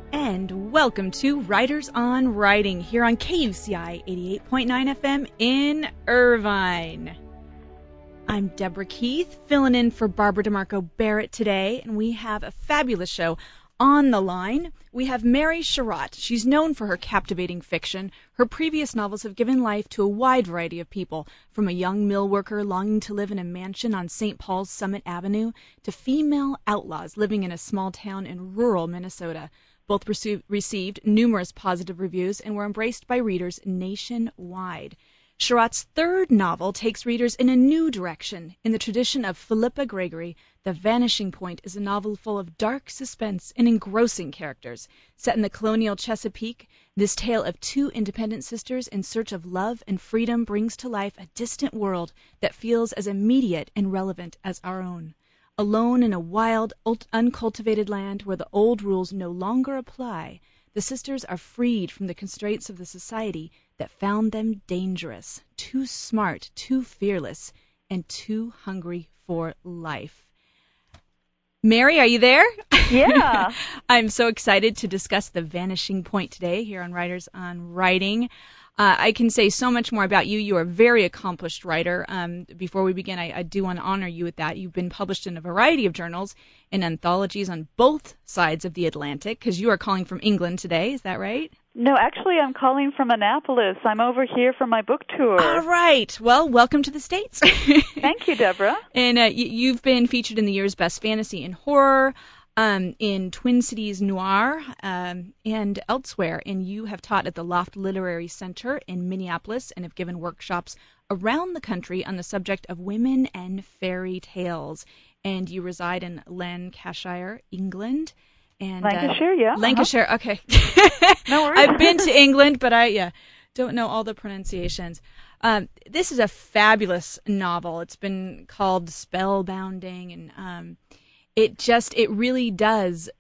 And welcome to Writers on Writing here on KUCI 88.9 FM in Irvine. I'm Deborah Keith, filling in for Barbara DeMarco Barrett today, and we have a fabulous show on the line. We have Mary Sherratt. She's known for her captivating fiction. Her previous novels have given life to a wide variety of people, from a young mill worker longing to live in a mansion on St. Paul's Summit Avenue to female outlaws living in a small town in rural Minnesota. Both received numerous positive reviews and were embraced by readers nationwide. Sherratt's third novel takes readers in a new direction. In the tradition of Philippa Gregory, The Vanishing Point is a novel full of dark suspense and engrossing characters. Set in the colonial Chesapeake, this tale of two independent sisters in search of love and freedom brings to life a distant world that feels as immediate and relevant as our own. Alone in a wild, uncultivated land where the old rules no longer apply, the sisters are freed from the constraints of the society that found them dangerous, too smart, too fearless, and too hungry for life. Mary, are you there? Yeah. I'm so excited to discuss The Vanishing Point today here on Writers on Writing. I can say so much more about you. You are a very accomplished writer. Before we begin, I do want to honor you with that. You've been published in a variety of journals and anthologies on both sides of the Atlantic, because you are calling from England today. Is that right? No, actually, I'm calling from Annapolis. I'm over here for my book tour. All right. Well, welcome to the States. Thank you, Deborah. And you've been featured in the year's Best Fantasy and Horror, in Twin Cities Noir, and elsewhere. And you have taught at the Loft Literary Center in Minneapolis and have given workshops around the country on the subject of women and fairy tales. And you reside in Lancashire, England. And, Lancashire, yeah. Lancashire, okay. No worries. I've been to England, but I don't know all the pronunciations. This is a fabulous novel. It's been called spellbounding, and it really does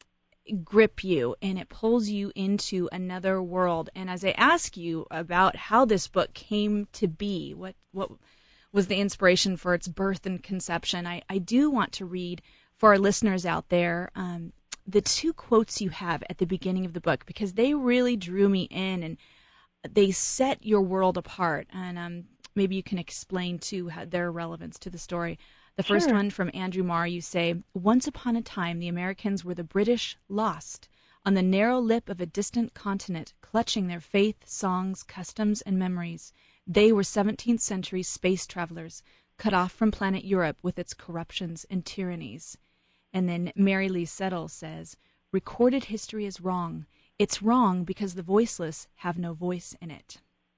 grip you, and it pulls you into another world. And as I ask you about how this book came to be, what was the inspiration for its birth and conception, I do want to read for our listeners out there the two quotes you have at the beginning of the book, because they really drew me in and they set your world apart. And maybe you can explain, too, their relevance to the story. The first one from Andrew Marr, you say, "Once upon a time, the Americans were the British lost on the narrow lip of a distant continent, clutching their faith, songs, customs, and memories. They were 17th century space travelers, cut off from planet Europe with its corruptions and tyrannies." And then Mary Lee Settle says, "Recorded history is wrong. It's wrong because the voiceless have no voice in it."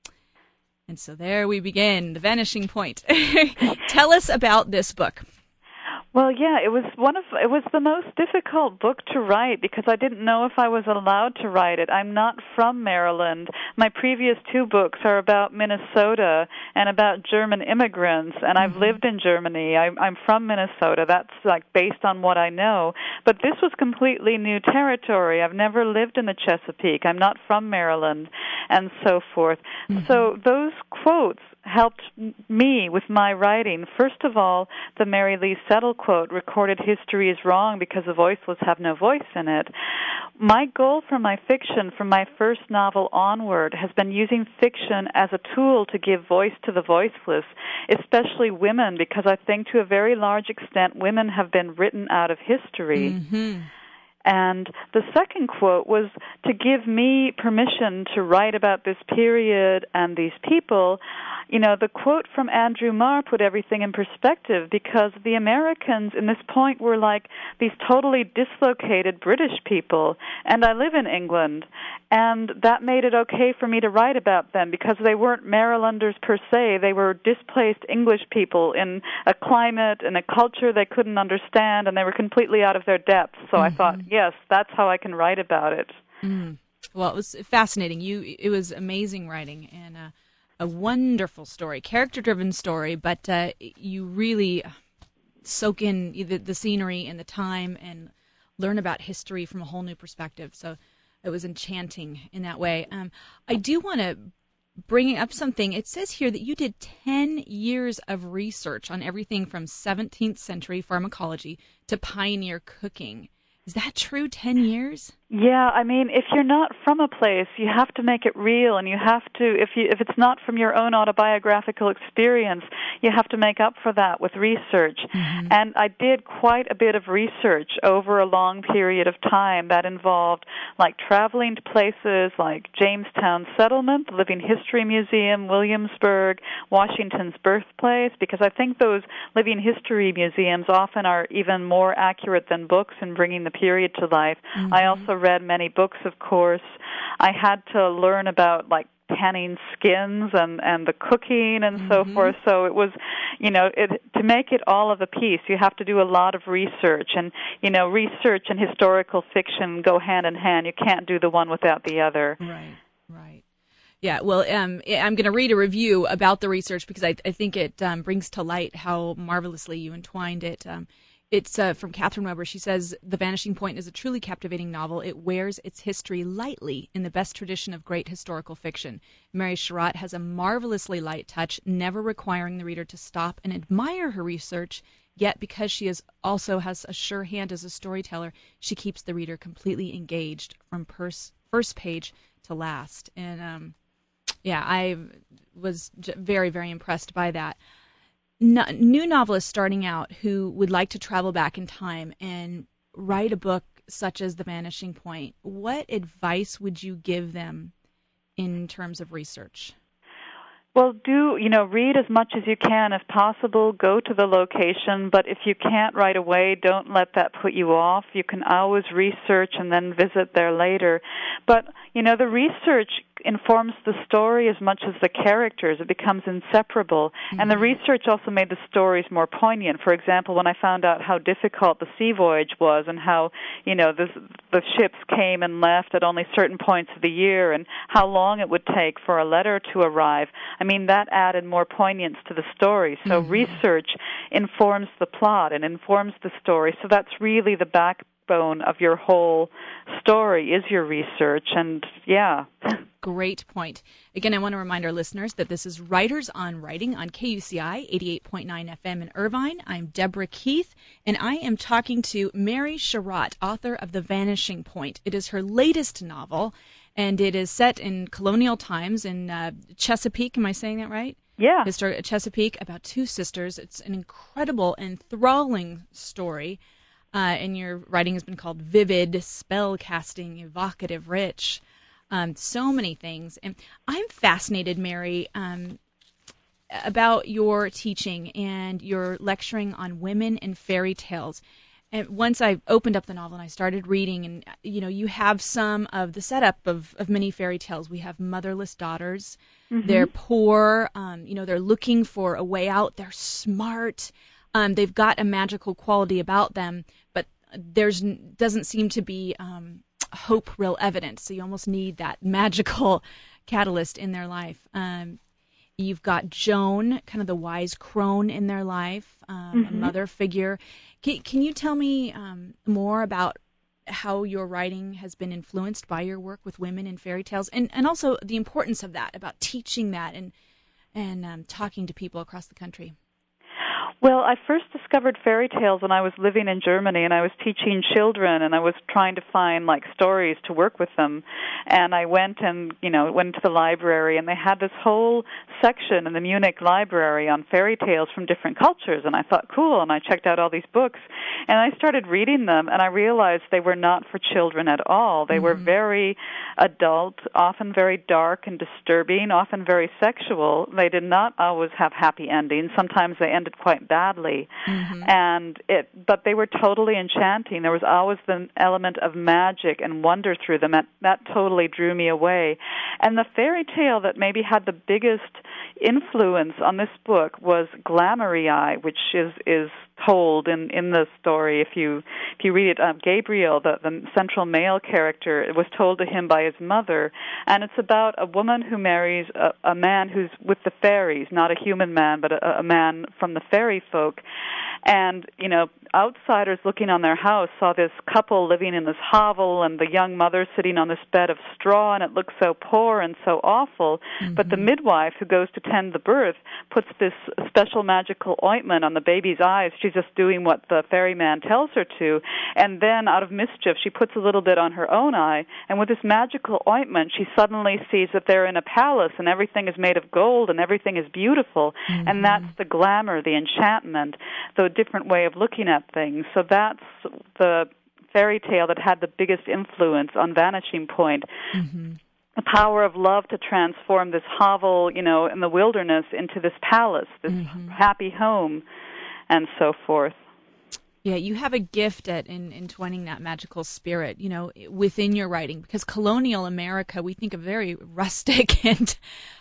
And so there we begin, The Vanishing Point. Tell us about this book. Well, yeah, it was the most difficult book to write because I didn't know if I was allowed to write it. I'm not from Maryland. My previous two books are about Minnesota and about German immigrants, and I've lived in Germany. I'm from Minnesota. That's like based on what I know. But this was completely new territory. I've never lived in the Chesapeake. I'm not from Maryland, and so forth. So those quotes helped me with my writing. First of all, the Mary Lee Settle quote, "Recorded history is wrong because the voiceless have no voice in it." My goal for my fiction, from my first novel onward, has been using fiction as a tool to give voice to the voiceless, especially women, because I think to a very large extent women have been written out of history. And the second quote was to give me permission to write about this period and these people. You know, the quote from Andrew Marr put everything in perspective, because the Americans in this point were like these totally dislocated British people, and I live in England, and that made it okay for me to write about them because they weren't Marylanders per se. They were displaced English people in a climate and a culture they couldn't understand, and they were completely out of their depth. So I thought, yes, that's how I can write about it. Well, it was fascinating. It was amazing writing, and a wonderful story, character-driven story, but you really soak in the scenery and the time and learn about history from a whole new perspective. So it was enchanting in that way. I do want to bring up something. It says here that you did 10 years of research on everything from 17th century pharmacology to pioneer cooking. Is that true, 10 years? Yeah, I mean, if you're not from a place, you have to make it real, and you have to, if it's not from your own autobiographical experience, you have to make up for that with research. Mm-hmm. And I did quite a bit of research over a long period of time that involved, like, traveling to places like Jamestown Settlement, the Living History Museum, Williamsburg, Washington's birthplace, because I think those living history museums often are even more accurate than books in bringing the period to life. Mm-hmm. I also read many books, of course. I had to learn about, like, tanning skins and the cooking and so forth. So it was, to make it all of a piece, you have to do a lot of research. And, research and historical fiction go hand in hand. You can't do the one without the other. Right. Yeah, well, I'm going to read a review about the research because I think it brings to light how marvelously you entwined it. It's from Catherine Weber. She says, The Vanishing Point is a truly captivating novel. It wears its history lightly in the best tradition of great historical fiction. Mary Sherratt has a marvelously light touch, never requiring the reader to stop and admire her research, yet because she also has a sure hand as a storyteller, she keeps the reader completely engaged from first page to last. And, I was very, very impressed by that. New novelists starting out who would like to travel back in time and write a book such as The Vanishing Point, what advice would you give them in terms of research? Well, read as much as you can if possible. Go to the location, but if you can't right away, don't let that put you off. You can always research and then visit there later. But, the research informs the story as much as the characters. It becomes inseparable. Mm-hmm. And the research also made the stories more poignant. For example, when I found out how difficult the sea voyage was and how, the ships came and left at only certain points of the year and how long it would take for a letter to arrive, that added more poignance to the story. So research informs the plot and informs the story. So that's really the backbone of your whole story is your research. And, yeah. Great point. Again, I want to remind our listeners that this is Writers on Writing on KUCI 88.9 FM in Irvine. I'm Deborah Keith, and I am talking to Mary Sherratt, author of The Vanishing Point. It is her latest novel, and it is set in colonial times in Chesapeake. Am I saying that right? Yeah. Historic Chesapeake, about two sisters. It's an incredible, enthralling story, and your writing has been called vivid, spell-casting, evocative, rich. So many things. And I'm fascinated, Mary, about your teaching and your lecturing on women and fairy tales. And once I opened up the novel and I started reading, and you have some of the setup of many fairy tales. We have motherless daughters. Mm-hmm. They're poor. They're looking for a way out. They're smart. They've got a magical quality about them, but doesn't seem to be hope real evident. So you almost need that magical catalyst in their life. You've got Joan, kind of the wise crone in their life, a mother figure. Can you tell me more about how your writing has been influenced by your work with women in fairy tales, and also the importance of that, about teaching that and talking to people across the country? Well, I first discovered fairy tales when I was living in Germany, and I was teaching children, and I was trying to find, stories to work with them. And I went to the library, and they had this whole section in the Munich library on fairy tales from different cultures, and I thought, cool, and I checked out all these books. And I started reading them, and I realized they were not for children at all. They were very adult, often very dark and disturbing, often very sexual. They did not always have happy endings. Sometimes they ended quite badly, but they were totally enchanting. There was always the element of magic and wonder through them. That totally drew me away. And the fairy tale that maybe had the biggest influence on this book was Glamour-Eye, which is told in the story. If you read it, Gabriel, the central male character, it was told to him by his mother, and it's about a woman who marries a man who's with the fairies, not a human man, but a man from the fairy folk. And, outsiders looking on their house saw this couple living in this hovel and the young mother sitting on this bed of straw, and it looked so poor and so awful. Mm-hmm. But the midwife who goes to tend the birth puts this special magical ointment on the baby's eyes. She's just doing what the ferryman tells her to. And then, out of mischief, she puts a little bit on her own eye. And with this magical ointment, she suddenly sees that they're in a palace and everything is made of gold and everything is beautiful. Mm-hmm. And that's the glamour, the enchantment, the different way of looking at things. So that's the fairy tale that had the biggest influence on Vanishing Point. Mm-hmm. The power of love to transform this hovel, in the wilderness into this palace, this mm-hmm. happy home, and so forth. Yeah, you have a gift at entwining that magical spirit, within your writing, because colonial America, we think of very rustic and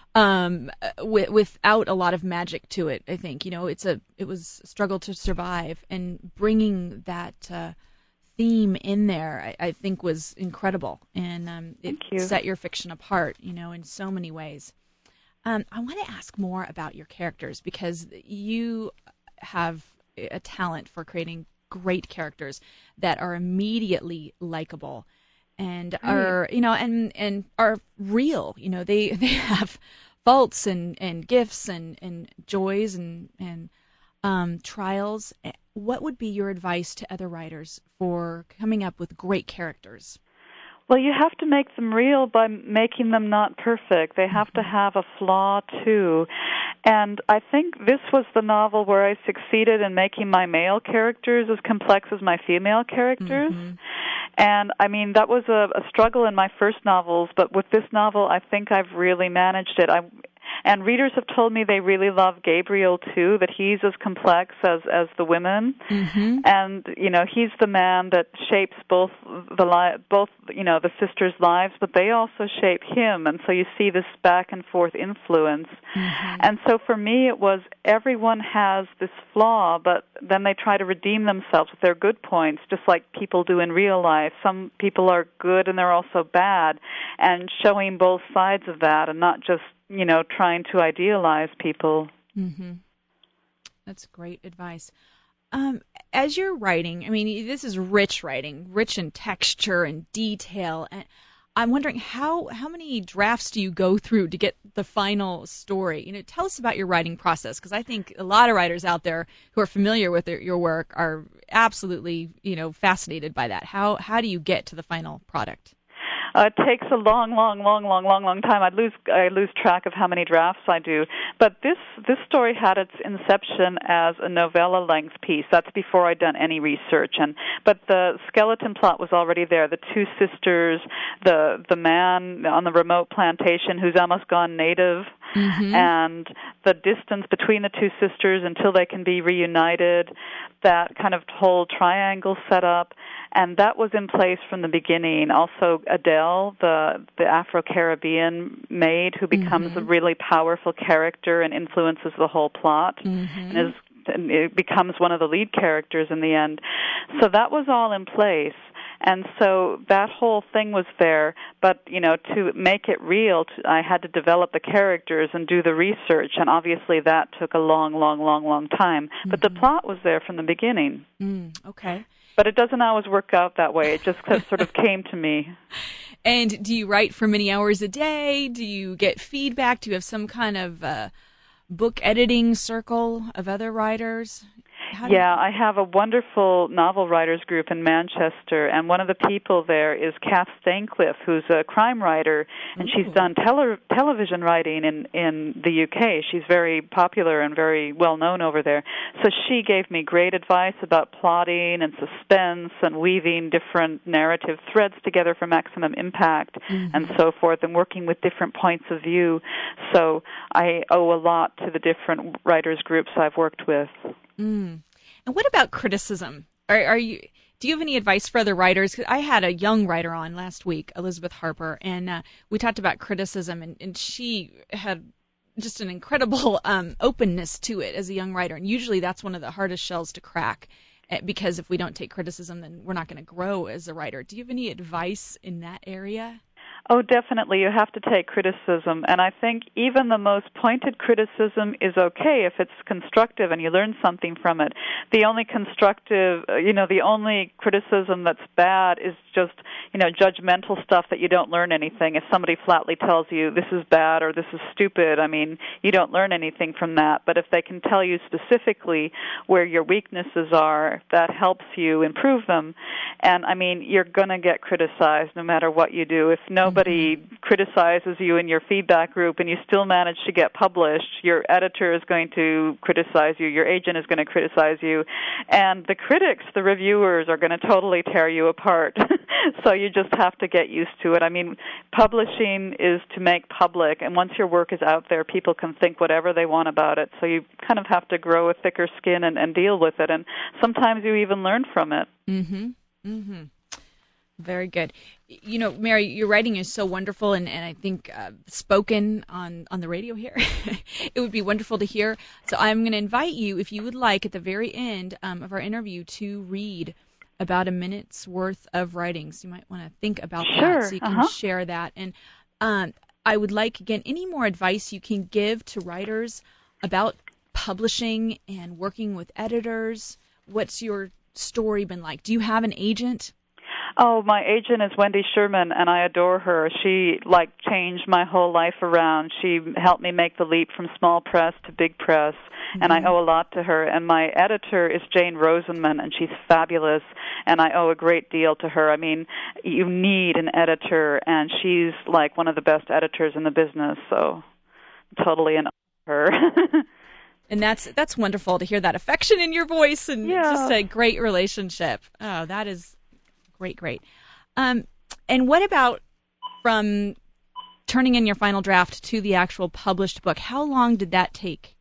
without a lot of magic to it. I think it was a struggle to survive, and bringing that theme in there, I think, was incredible, and it set your fiction apart, in so many ways. I want to ask more about your characters, because you have a talent for creating great characters that are immediately likable and are and are real. They have faults and gifts and joys and trials. What would be your advice to other writers for coming up with great characters? Well, you have to make them real by making them not perfect. They have to have a flaw, too. And I think this was the novel where I succeeded in making my male characters as complex as my female characters. Mm-hmm. And, that was a struggle in my first novels, but with this novel, I think I've really managed it. And readers have told me they really love Gabriel, too, that he's as complex as the women. Mm-hmm. And, he's the man that shapes both the sisters' lives, but they also shape him. And so you see this back and forth influence. Mm-hmm. And so for me, it was everyone has this flaw, but then they try to redeem themselves with their good points, just like people do in real life. Some people are good and they're also bad, and showing both sides of that and not just trying to idealize people. Mm-hmm. That's great advice. As you're writing, this is rich writing, rich in texture and detail. And I'm wondering how many drafts do you go through to get the final story? Tell us about your writing process, because I think a lot of writers out there who are familiar with your work are absolutely, fascinated by that. How do you get to the final product? It takes a long time. I lose track of how many drafts I do. But this story had its inception as a novella-length piece. That's before I'd done any research. But the skeleton plot was already there. The two sisters, the man on the remote plantation who's almost gone native, mm-hmm. and the distance between the two sisters until they can be reunited, that kind of whole triangle set up. And that was in place from the beginning. Also, Adele, the Afro-Caribbean maid who becomes mm-hmm. a really powerful character and influences the whole plot, mm-hmm. and it becomes one of the lead characters in the end. So that was all in place. And so that whole thing was there, but, to make it real, I had to develop the characters and do the research, and obviously that took a long time. Mm-hmm. But the plot was there from the beginning. Okay. But it doesn't always work out that way. It just sort of came to me. And do you write for many hours a day? Do you get feedback? Do you have some kind of book editing circle of other writers? Yeah, I have a wonderful novel writers group in Manchester, and one of the people there is Kath Staincliffe, who's a crime writer, and she's done television writing in the UK. She's very popular and very well known over there. So she gave me great advice about plotting and suspense and weaving different narrative threads together for maximum impact, mm-hmm. and so forth, and working with different points of view. So I owe a lot to the different writers groups I've worked with. Mm. And what about criticism? Do you have any advice for other writers? 'Cause I had a young writer on last week, Elizabeth Harper, and we talked about criticism, and she had just an incredible openness to it as a young writer. And usually that's one of the hardest shells to crack, because if we don't take criticism, then we're not going to grow as a writer. Do you have any advice in that area? Oh, definitely. You have to take criticism. And I think even the most pointed criticism is okay if it's constructive and you learn something from it. The only the only criticism that's bad is just, judgmental stuff that you don't learn anything. If somebody flatly tells you this is bad or this is stupid, you don't learn anything from that. But if they can tell you specifically where your weaknesses are, that helps you improve them. And, you're going to get criticized no matter what you do. If nobody criticizes you in your feedback group and you still manage to get published, your editor is going to criticize you, your agent is going to criticize you, and the critics, the reviewers, are going to totally tear you apart. So you just have to get used to it. Publishing is to make public, and once your work is out there, people can think whatever they want about it. So you kind of have to grow a thicker skin and deal with it, and sometimes you even learn from it. Mm-hmm. Mm-hmm. Very good. Mary, your writing is so wonderful, and I think spoken on the radio here, it would be wonderful to hear. So I'm going to invite you, if you would like, at the very end of our interview, to read about a minute's worth of writings. You might want to think about that so you can share that. And I would like, again, any more advice you can give to writers about publishing and working with editors. What's your story been like? Do you have an agent? Oh, my agent is Wendy Sherman, and I adore her. She, changed my whole life around. She helped me make the leap from small press to big press, and I owe a lot to her. And my editor is Jane Rosenman, and she's fabulous, and I owe a great deal to her. You need an editor, and she's, one of the best editors in the business, so I'm totally in her. And that's wonderful to hear that affection in your voice, and just a great relationship. Oh, that is great. And what about from turning in your final draft to the actual published book? How long did that take?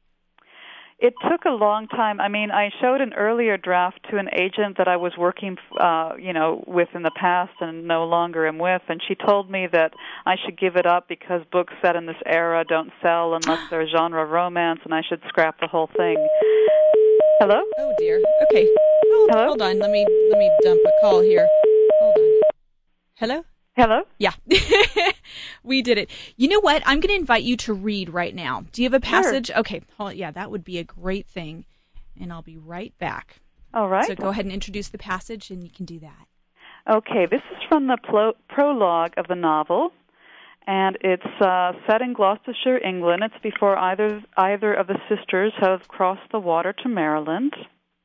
It took a long time. I showed an earlier draft to an agent that I was working, with in the past and no longer am with, and she told me that I should give it up because books set in this era don't sell unless they're genre romance, and I should scrap the whole thing. Hello? Oh dear. Okay. Hello? Hold on. Let me dump a call here. Hold on. Hello? Hello? Yeah. We did it. You know what? I'm going to invite you to read right now. Do you have a passage? Sure. Okay. Yeah, that would be a great thing. And I'll be right back. All right. So go ahead and introduce the passage, and you can do that. Okay. This is from the prologue of the novel, and it's set in Gloucestershire, England. It's before either of the sisters have crossed the water to Maryland.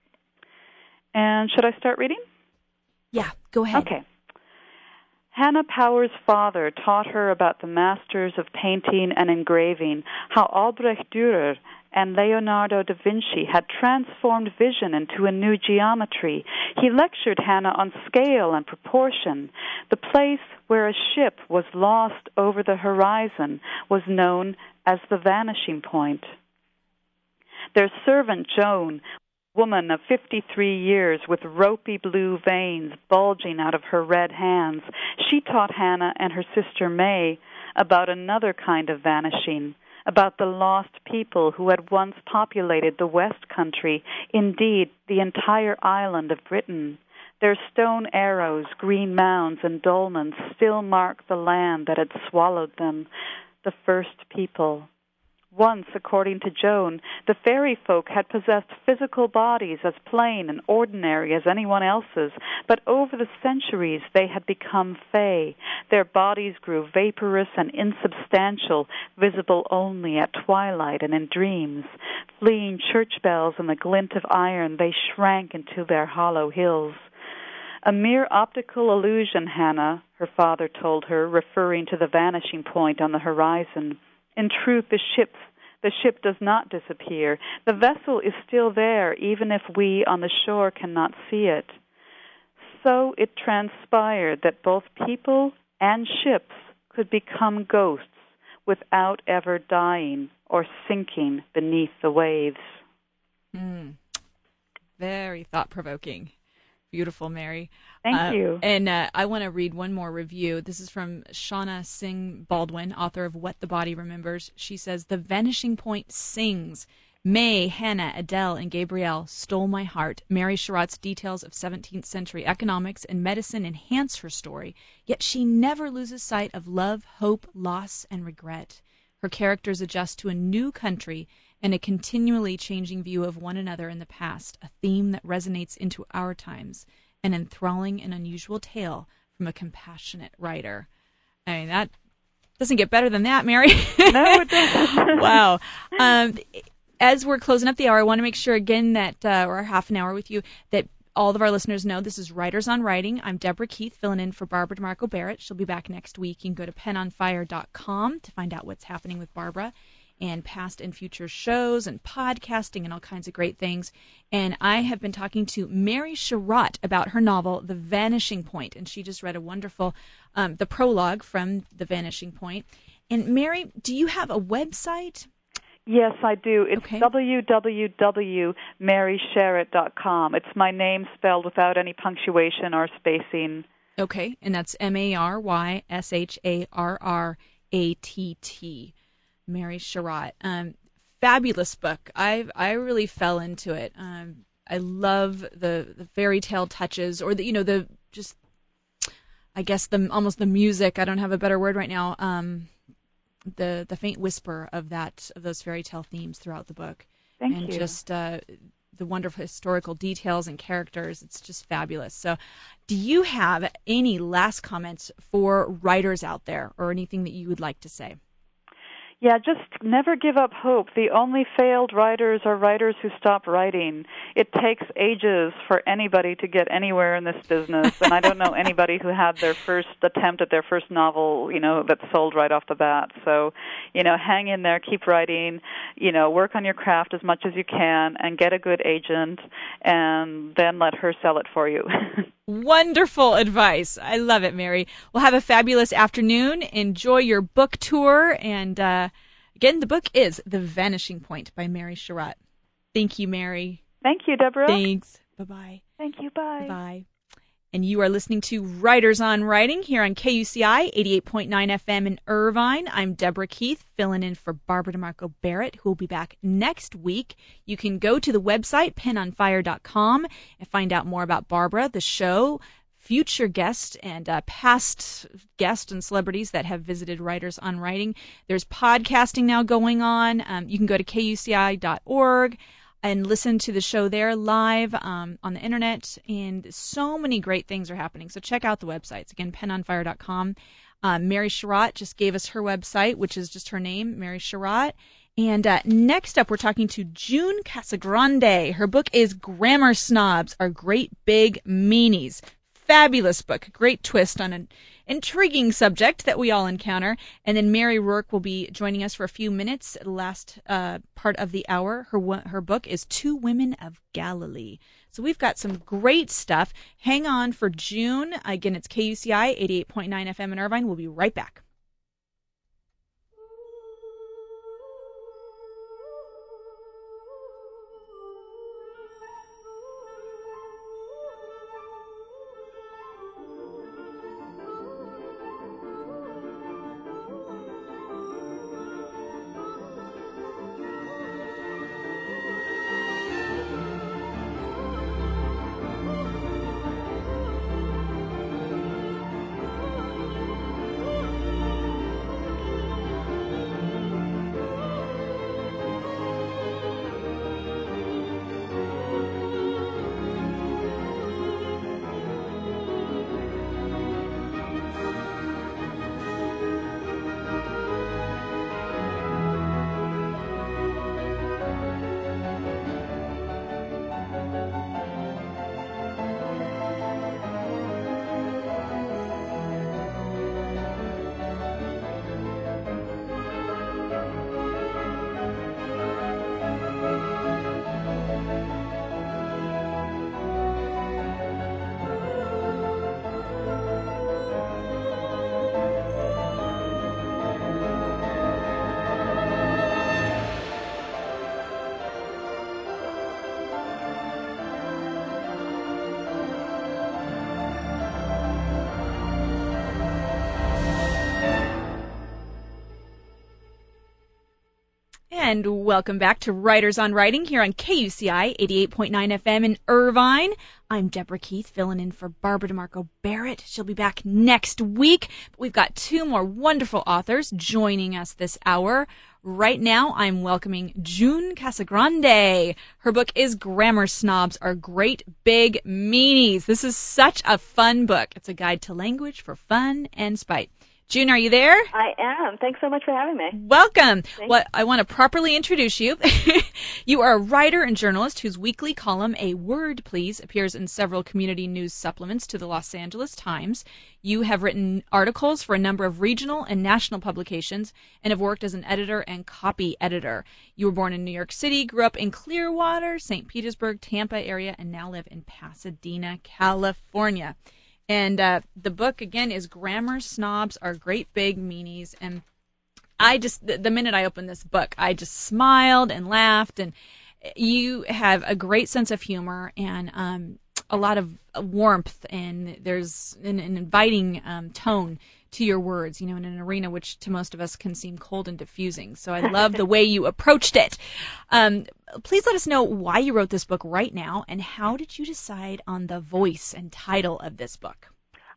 And should I start reading? Yeah, go ahead. Okay. Hannah Power's father taught her about the masters of painting and engraving, how Albrecht Dürer and Leonardo da Vinci had transformed vision into a new geometry. He lectured Hannah on scale and proportion. The place where a ship was lost over the horizon was known as the vanishing point. Their servant, Joan, woman of 53 years with ropey blue veins bulging out of her red hands, she taught Hannah and her sister May about another kind of vanishing, about the lost people who had once populated the West Country, indeed the entire island of Britain. Their stone arrows, green mounds, and dolmens still mark the land that had swallowed them, the first people. Once, according to Joan, the fairy folk had possessed physical bodies as plain and ordinary as anyone else's, but over the centuries they had become fae. Their bodies grew vaporous and insubstantial, visible only at twilight and in dreams. Fleeing church bells and the glint of iron, they shrank into their hollow hills. A mere optical illusion, Hannah, her father told her, referring to the vanishing point on the horizon. In truth, the ship does not disappear. The vessel is still there, even if we on the shore cannot see it. So it transpired that both people and ships could become ghosts without ever dying or sinking beneath the waves. Very thought-provoking. Beautiful, Mary. Thank you. And I want to read one more review. This is from Shauna Singh Baldwin, author of What the Body Remembers. She says, "The vanishing point sings, May, Hannah, Adele, and Gabrielle stole my heart. Mary Sherratt's details of 17th century economics and medicine enhance her story, yet she never loses sight of love, hope, loss, and regret. Her characters adjust to a new country and a continually changing view of one another in the past, a theme that resonates into our times, an enthralling and unusual tale from a compassionate writer. I mean, that doesn't get better than that, Mary. No, it doesn't. Wow. As we're closing up the hour, I want to make sure again that, or half an hour with you, that all of our listeners know this is Writers on Writing. I'm Deborah Keith, filling in for Barbara DeMarco Barrett. She'll be back next week. You can go to penonfire.com to find out what's happening with Barbara and past and future shows and podcasting and all kinds of great things. And I have been talking to Mary Sherratt about her novel, The Vanishing Point, and she just read a wonderful, the prologue from The Vanishing Point. And Mary, do you have a website? Yes, I do. It's okay. www.marysharratt.com. It's my name spelled without any punctuation or spacing. Okay, and that's MarySharratt. Mary Sherratt. Fabulous book. I really fell into it. I love the fairy tale touches, or the almost the music. I don't have a better word right now. The faint whisper of those fairy tale themes throughout the book. Thank you. And just the wonderful historical details and characters. It's just fabulous. So, do you have any last comments for writers out there, or anything that you would like to say? Yeah, just never give up hope. The only failed writers are writers who stop writing. It takes ages for anybody to get anywhere in this business, and I don't know anybody who had their first attempt at their first novel, that sold right off the bat. So, hang in there, keep writing, work on your craft as much as you can, and get a good agent, and then let her sell it for you. Wonderful advice. I love it, Mary. Well, have a fabulous afternoon. Enjoy your book tour. And again, the book is The Vanishing Point by Mary Sherratt. Thank you, Mary. Thank you, Deborah. Thanks. Bye-bye. Thank you. Bye. Bye. And you are listening to Writers on Writing here on KUCI 88.9 FM in Irvine. I'm Deborah Keith, filling in for Barbara DeMarco Barrett, who will be back next week. You can go to the website, penonfire.com, and find out more about Barbara, the show, future guests, and past guests and celebrities that have visited Writers on Writing. There's podcasting now going on. You can go to kuci.org. and listen to the show there live on the internet, and so many great things are happening. So check out the websites. Again, penonfire.com. Mary Sherratt just gave us her website, which is just her name, Mary Sherratt. And next up, we're talking to June Casagrande. Her book is Grammar Snobs Are Great Big Meanies. Fabulous book. Great twist on an intriguing subject that we all encounter. And then Mary Rourke will be joining us for a few minutes, last part of the hour. Her book is Two Women of Galilee. So we've got some great stuff. Hang on for June. Again, it's KUCI 88.9 FM in Irvine. We'll be right back. And welcome back to Writers on Writing here on KUCI 88.9 FM in Irvine. I'm Deborah Keith, filling in for Barbara DeMarco Barrett. She'll be back next week. But we've got two more wonderful authors joining us this hour. Right now, I'm welcoming June Casagrande. Her book is Grammar Snobs Are Great Big Meanies. This is such a fun book. It's a guide to language for fun and spite. June, are you there? I am. Thanks so much for having me. Welcome. Well, I want to properly introduce you. You are a writer and journalist whose weekly column, A Word Please, appears in several community news supplements to the Los Angeles Times. You have written articles for a number of regional and national publications and have worked as an editor and copy editor. You were born in New York City, grew up in Clearwater, St. Petersburg, Tampa area, and now live in Pasadena, California. And the book, again, is Grammar Snobs Are Great Big Meanies. And I just, the minute I opened this book, I just smiled and laughed. And you have a great sense of humor and a lot of warmth. And there's an inviting tone to your words, you know, in an arena which to most of us can seem cold and diffusing. So I love the way you approached it. Please let us know why you wrote this book right now, and how did you decide on the voice and title of this book?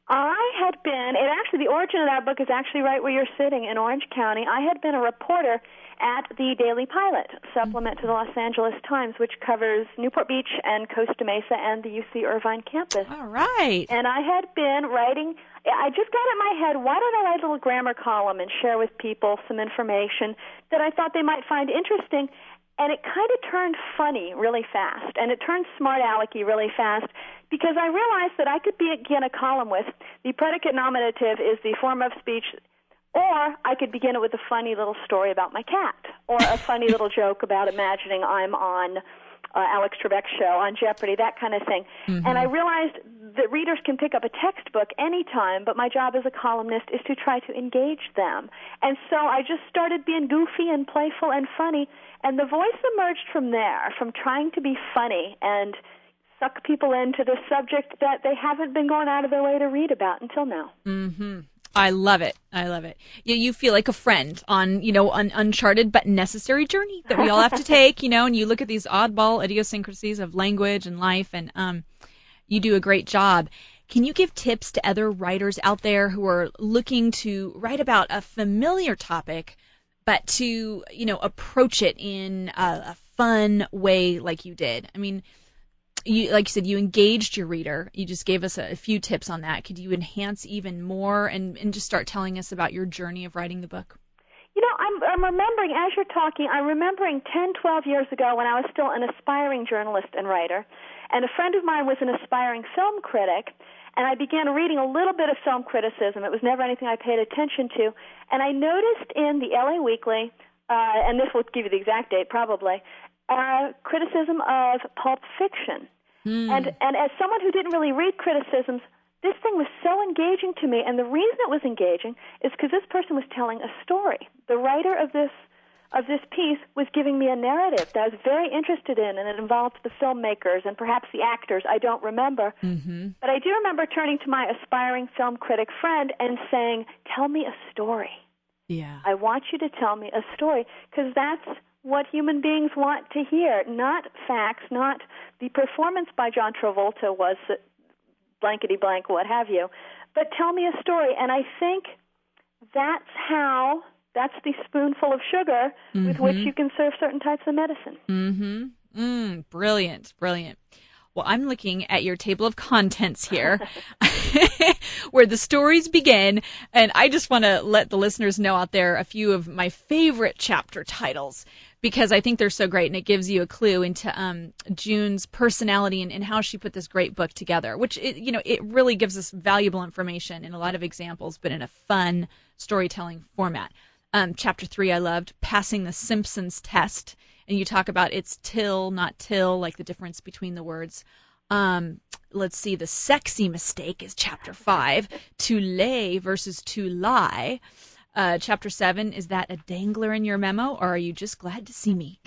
The origin of that book is actually right where you're sitting in Orange County. I had been a reporter at the Daily Pilot supplement to the Los Angeles Times, which covers Newport Beach and Costa Mesa and the UC Irvine campus. All right. And I had been writing, I just got in my head, why don't I write a little grammar column and share with people some information that I thought they might find interesting? And it kind of turned funny really fast, and it turned smart-alecky really fast, because I realized that I could begin a column with the predicate nominative is the form of speech, or I could begin it with a funny little story about my cat, or a funny little joke about imagining I'm on Alex Trebek's show on Jeopardy, that kind of thing. Mm-hmm. And I realized that readers can pick up a textbook anytime, but my job as a columnist is to try to engage them. And so I just started being goofy and playful and funny, and the voice emerged from there, from trying to be funny and suck people into the subject that they haven't been going out of their way to read about until now. Mm-hmm. I love it. I love it. You feel like a friend on, an uncharted but necessary journey that we all have to take, and you look at these oddball idiosyncrasies of language and life, and you do a great job. Can you give tips to other writers out there who are looking to write about a familiar topic, but to, approach it in a fun way like you did? I mean, like you said, you engaged your reader. You just gave us a few tips on that. Could you enhance even more and just start telling us about your journey of writing the book? I'm remembering, as you're talking, I'm remembering 10, 12 years ago when I was still an aspiring journalist and writer, and a friend of mine was an aspiring film critic, and I began reading a little bit of film criticism. It was never anything I paid attention to, and I noticed in the LA Weekly, and this will give you the exact date probably, criticism of Pulp Fiction. And as someone who didn't really read criticisms, this thing was so engaging to me, and the reason it was engaging is because this person was telling a story. The writer of this piece was giving me a narrative that I was very interested in, and it involved the filmmakers and perhaps the actors. I don't remember. Mm-hmm. But I do remember turning to my aspiring film critic friend and saying, tell me a story. Yeah. I want you to tell me a story, because that's what human beings want to hear, not facts, not the performance by John Travolta was blankety-blank, what have you, but tell me a story. And I think that's the spoonful of sugar with which you can serve certain types of medicine. Mm-hmm. Brilliant. Well, I'm looking at your table of contents here where the stories begin, and I just want to let the listeners know out there a few of my favorite chapter titles, because I think they're so great, and it gives you a clue into June's personality and how she put this great book together, which, it really gives us valuable information in a lot of examples, but in a fun storytelling format. Chapter 3 I loved, Passing the Simpsons Test, and you talk about it's till, not till, like the difference between the words. Let's see, the sexy mistake is chapter 5, to lay versus to lie. Chapter 7, is that a dangler in your memo, or are you just glad to see me?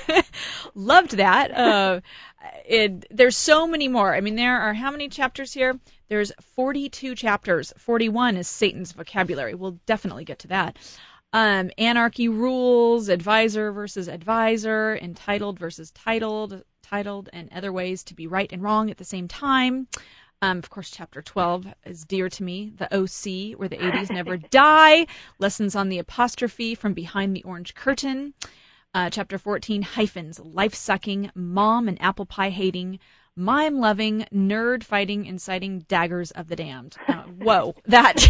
Loved that. There's so many more. I mean, there are how many chapters here? There's 42 chapters. 41 is Satan's vocabulary. We'll definitely get to that. Anarchy rules, advisor versus advisor, entitled versus titled, and other ways to be right and wrong at the same time. Of course, Chapter 12 is dear to me. The OC, where the 80s never die. Lessons on the apostrophe from behind the orange curtain. Chapter 14, hyphens, life-sucking, mom and apple pie hating, mime-loving, nerd-fighting, inciting daggers of the damned. Whoa, that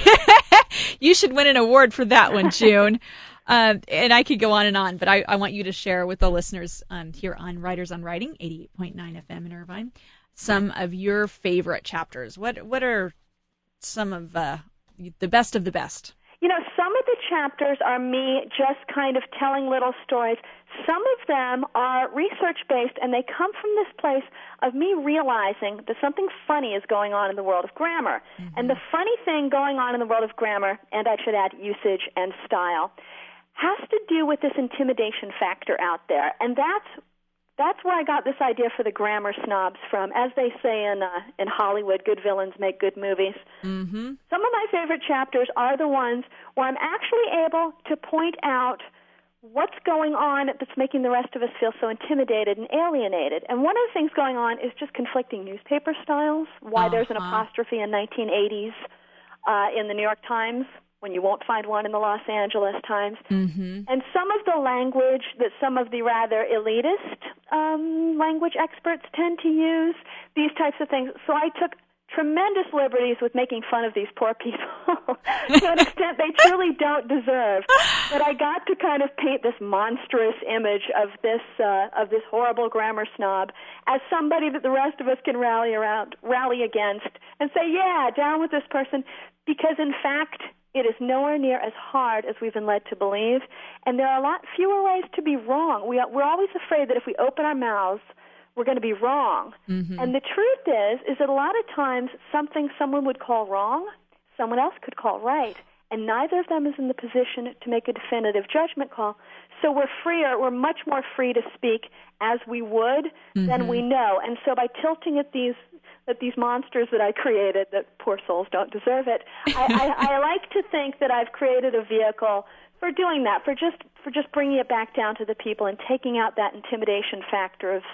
you should win an award for that one, June. And I could go on, but I want you to share with the listeners here on Writers on Writing, 88.9 FM in Irvine, some of your favorite chapters. What are some of the best of the best? Some of the chapters are me just kind of telling little stories. Some of them are research-based, and they come from this place of me realizing that something funny is going on in the world of grammar. Mm-hmm. And the funny thing going on in the world of grammar, and I should add usage and style, has to do with this intimidation factor out there. And that's where I got this idea for the grammar snobs from. As they say in Hollywood, good villains make good movies. Mm-hmm. Some of my favorite chapters are the ones where I'm actually able to point out what's going on that's making the rest of us feel so intimidated and alienated. And one of the things going on is just conflicting newspaper styles, why there's an apostrophe in 1980s in the New York Times when you won't find one in the Los Angeles Times. Mm-hmm. And some of the language that some of the rather elitist language experts tend to use, these types of things. So I took tremendous liberties with making fun of these poor people to an extent they truly don't deserve. But I got to kind of paint this monstrous image of this horrible grammar snob as somebody that the rest of us can rally against and say, yeah, down with this person, because in fact it is nowhere near as hard as we've been led to believe, and there are a lot fewer ways to be wrong. We're always afraid that if we open our mouths, we're going to be wrong. Mm-hmm. And the truth is that a lot of times something someone would call wrong, someone else could call right, and neither of them is in the position to make a definitive judgment call. So we're much more free to speak as we would than we know. And so by tilting at these monsters that I created, that poor souls don't deserve it, I like to think that I've created a vehicle for doing that, for just bringing it back down to the people and taking out that intimidation factor of.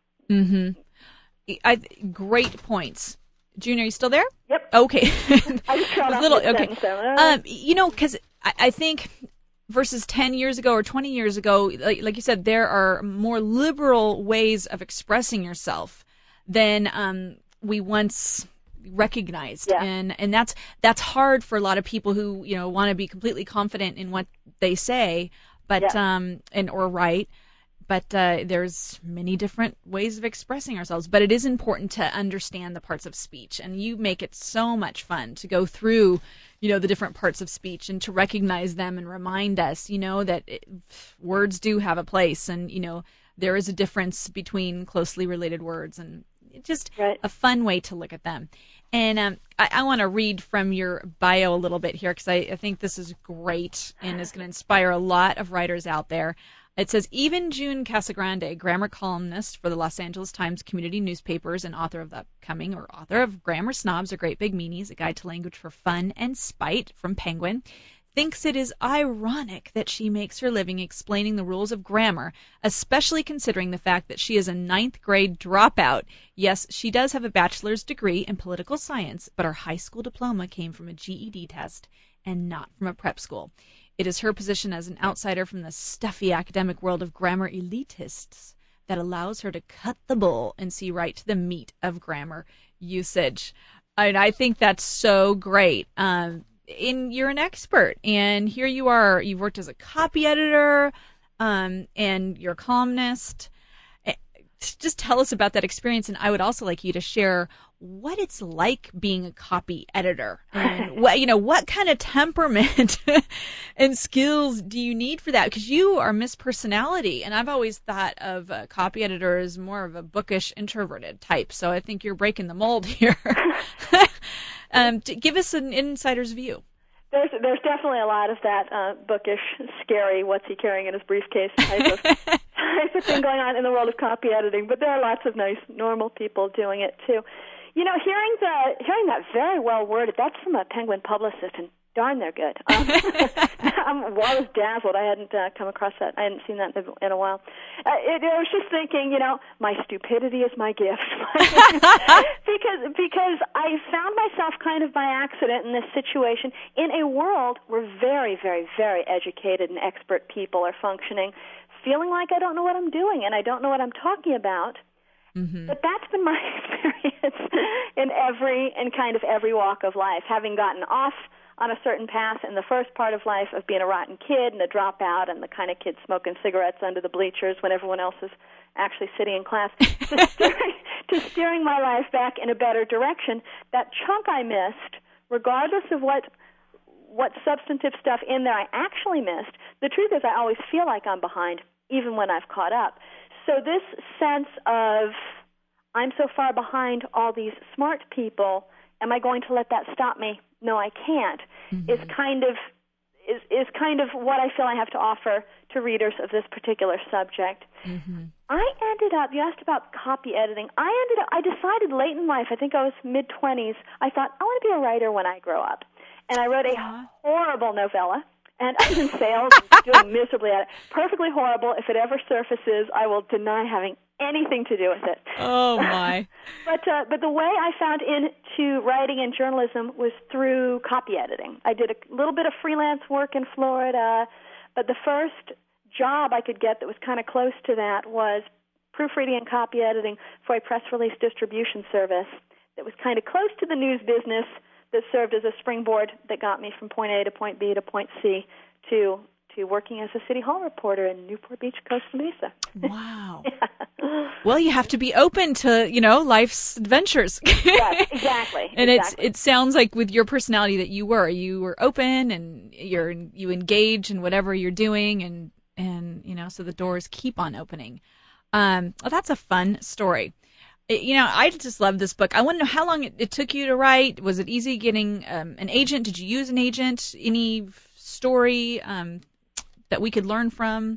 Mm-hmm. Great points. June, are you still there? Yep. Okay. I just cut off the sentence. Because I think versus 10 years ago or 20 years ago, like you said, there are more liberal ways of expressing yourself than we once recognized. Yeah. And that's hard for a lot of people who, want to be completely confident in what they say, but or write. But there's many different ways of expressing ourselves. But it is important to understand the parts of speech. And you make it so much fun to go through, the different parts of speech and to recognize them and remind us, that words do have a place. And, there is a difference between closely related words. And just a fun way to look at them. And I want to read from your bio a little bit here because I think this is great and is going to inspire a lot of writers out there. It says, even June Casagrande, grammar columnist for the Los Angeles Times community newspapers and author of Grammar Snobs or Great Big Meanies, a guide to language for fun and spite from Penguin, thinks it is ironic that she makes her living explaining the rules of grammar, especially considering the fact that she is a 9th grade dropout. Yes, she does have a bachelor's degree in political science, but her high school diploma came from a GED test and not from a prep school. It is her position as an outsider from the stuffy academic world of grammar elitists that allows her to cut the bull and see right to the meat of grammar usage. And I think that's so great. You're an expert, and here you are. You've worked as a copy editor, and you're a columnist. Just tell us about that experience, and I would also like you to share what it's like being a copy editor, and what kind of temperament and skills do you need for that? Because you are Miss Personality, and I've always thought of a copy editor as more of a bookish, introverted type. So I think you're breaking the mold here. Give us an insider's view. There's definitely a lot of that bookish, scary, what's he carrying in his briefcase type of thing going on in the world of copy editing. But there are lots of nice, normal people doing it too. Hearing that very well worded, that's from a Penguin publicist, and darn, they're good. I was dazzled. I hadn't come across that. I hadn't seen that in a while. I was just thinking, my stupidity is my gift. because I found myself kind of by accident in this situation in a world where very, very, very educated and expert people are functioning, feeling like I don't know what I'm doing and I don't know what I'm talking about. Mm-hmm. But that's been my experience in kind of every walk of life, having gotten off on a certain path in the first part of life of being a rotten kid and a dropout and the kind of kid smoking cigarettes under the bleachers when everyone else is actually sitting in class, to steering my life back in a better direction. That chunk I missed, regardless of what substantive stuff in there I actually missed, the truth is I always feel like I'm behind, even when I've caught up. So this sense of I'm so far behind all these smart people, am I going to let that stop me? No, I can't. Mm-hmm. Is kind of what I feel I have to offer to readers of this particular subject. Mm-hmm. I ended up, you asked about copy editing, I decided late in life, I think I was mid-20s, I thought, I want to be a writer when I grow up. And I wrote a horrible novella. And I was in sales, doing miserably at it. Perfectly horrible. If it ever surfaces, I will deny having anything to do with it. Oh, my. But the way I found into writing and journalism was through copy editing. I did a little bit of freelance work in Florida, but the first job I could get that was kind of close to that was proofreading and copy editing for a press release distribution service that was kind of close to the news business, that served as a springboard that got me from point A to point B to point C to working as a City Hall reporter in Newport Beach, Costa Mesa. Wow. Yeah. Well, you have to be open to, life's adventures. Yes, exactly. And it sounds like with your personality that you were open and you engage in whatever you're doing and so the doors keep on opening. Well, that's a fun story. I just love this book. I want to know how long it took you to write. Was it easy getting an agent? Did you use an agent? Any story that we could learn from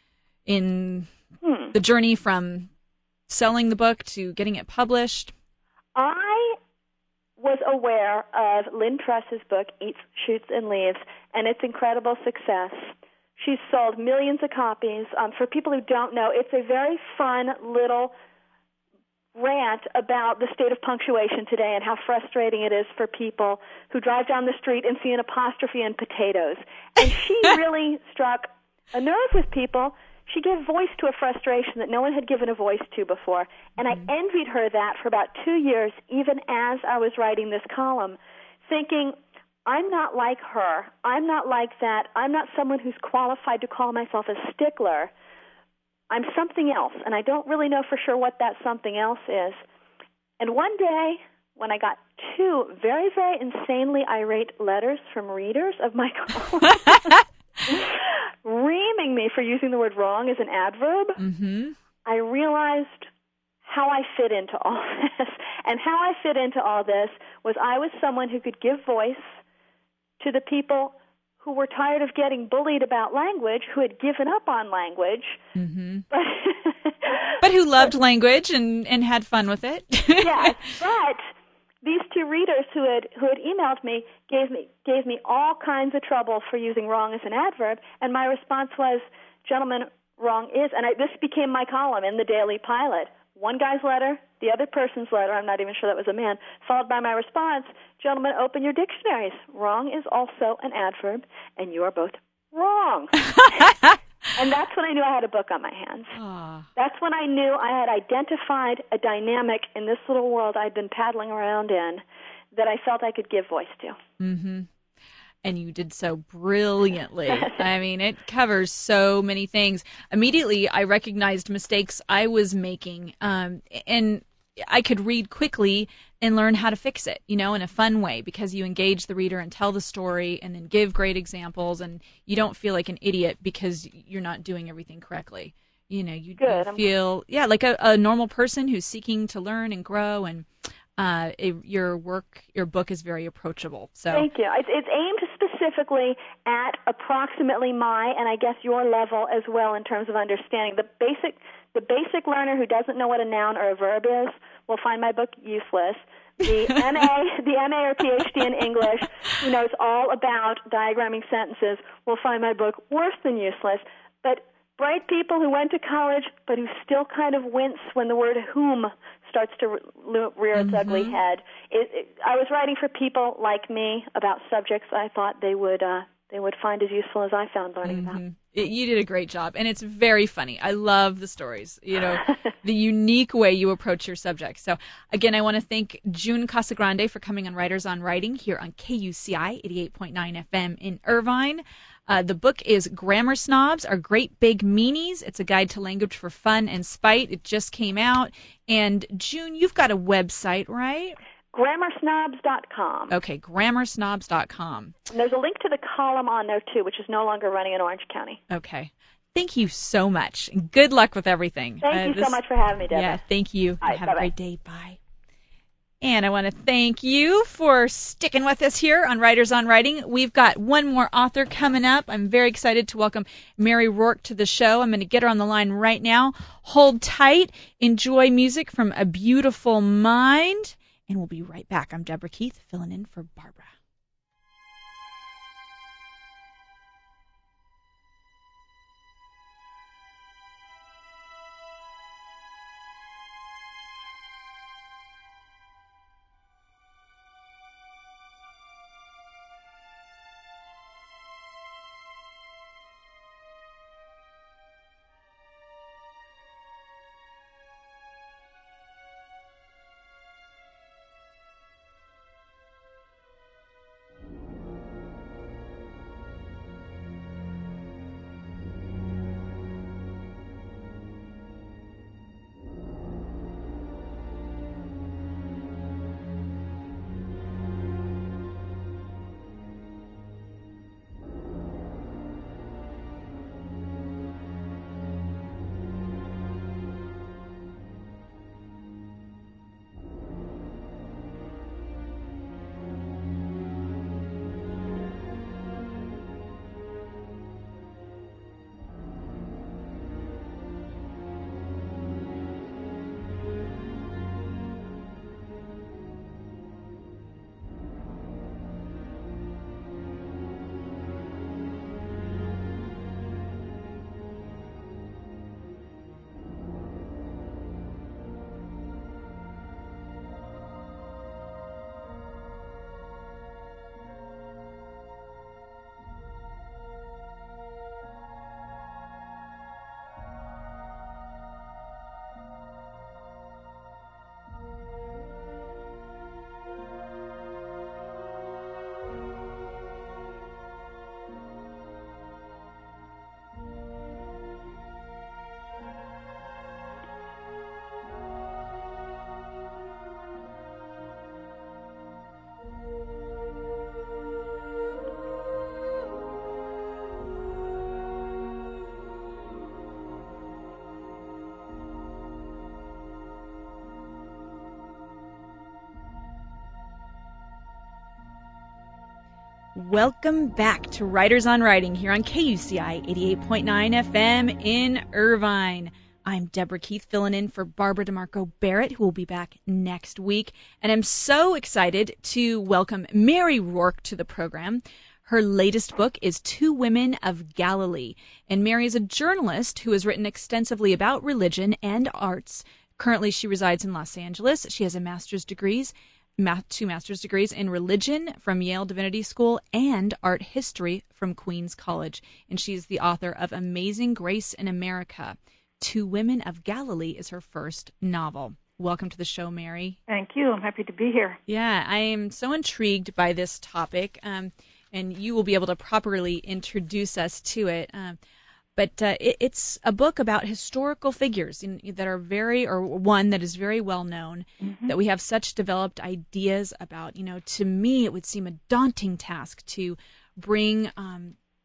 in the journey from selling the book to getting it published? I was aware of Lynn Truss's book, Eats, Shoots, and Leaves, and its incredible success. She's sold millions of copies. For people who don't know, it's a very fun little rant about the state of punctuation today and how frustrating it is for people who drive down the street and see an apostrophe in potatoes. And she really struck a nerve with people. She gave voice to a frustration that no one had given a voice to before. And I envied her that for about 2 years, even as I was writing this column, thinking, I'm not like her. I'm not like that. I'm not someone who's qualified to call myself a stickler. I'm something else, and I don't really know for sure what that something else is. And one day, when I got 2 very, very insanely irate letters from readers of my column, reaming me for using the word wrong as an adverb, I realized how I fit into all this. And how I fit into all this was I was someone who could give voice to the people who were tired of getting bullied about language, who had given up on language. But who loved language and had fun with it. Yes, but these 2 readers who had emailed me gave me all kinds of trouble for using wrong as an adverb, and my response was, gentlemen, wrong is, and this became my column in the Daily Pilot. One guy's letter, the other person's letter, I'm not even sure that was a man, followed by my response, gentlemen, open your dictionaries. Wrong is also an adverb, and you are both wrong. And that's when I knew I had a book on my hands. That's when I knew I had identified a dynamic in this little world I'd been paddling around in that I felt I could give voice to. Mm-hmm. And you did so brilliantly. I mean, it covers so many things. Immediately, I recognized mistakes I was making, and I could read quickly and learn how to fix it, in a fun way, because you engage the reader and tell the story and then give great examples, and you don't feel like an idiot because you're not doing everything correctly. You feel, like a normal person who's seeking to learn and grow. And your book is very approachable. So thank you. It's aimed specifically at approximately my, and I guess your level as well in terms of understanding. The basic learner who doesn't know what a noun or a verb is will find my book useless. The MA or PhD in English who knows all about diagramming sentences will find my book worse than useless. But bright people who went to college but who still kind of wince when the word whom starts to rear its ugly head. I was writing for people like me about subjects I thought they would find as useful as I found learning about. You did a great job, and it's very funny. I love the stories, the unique way you approach your subject. So, again, I want to thank June Casagrande for coming on Writers on Writing here on KUCI 88.9 FM in Irvine. The book is Grammar Snobs Are Great Big Meanies. It's a guide to language for fun and spite. It just came out. And, June, you've got a website, right? GrammarSnobs.com. Okay, GrammarSnobs.com. And there's a link to the column on there, too, which is no longer running in Orange County. Okay. Thank you so much. Good luck with everything. Thank you so much for having me, Deborah. Yeah, thank you. Right, have bye-bye. a great day. Bye. And I want to thank you for sticking with us here on Writers on Writing. We've got one more author coming up. I'm very excited to welcome Mary Rourke to the show. I'm going to get her on the line right now. Hold tight. Enjoy music from A Beautiful Mind. And we'll be right back. I'm Deborah Keith, filling in for Barbara. Welcome back to Writers on Writing here on KUCI 88.9 FM in Irvine. I'm Deborah Keith, filling in for Barbara DeMarco Barrett, who will be back next week. And I'm so excited to welcome Mary Rourke to the program. Her latest book is Two Women of Galilee. And Mary is a journalist who has written extensively about religion and arts. Currently, she resides in Los Angeles. She has two master's degrees in religion from Yale Divinity School and art history from Queens College. And she's the author of Amazing Grace in America. Two Women of Galilee is her first novel. Welcome to the show, Mary. Thank you. I'm happy to be here. Yeah, I am so intrigued by this topic, and you will be able to properly introduce us to it. But it's a book about historical figures that are one that is very well known, that we have such developed ideas about. To me, it would seem a daunting task to bring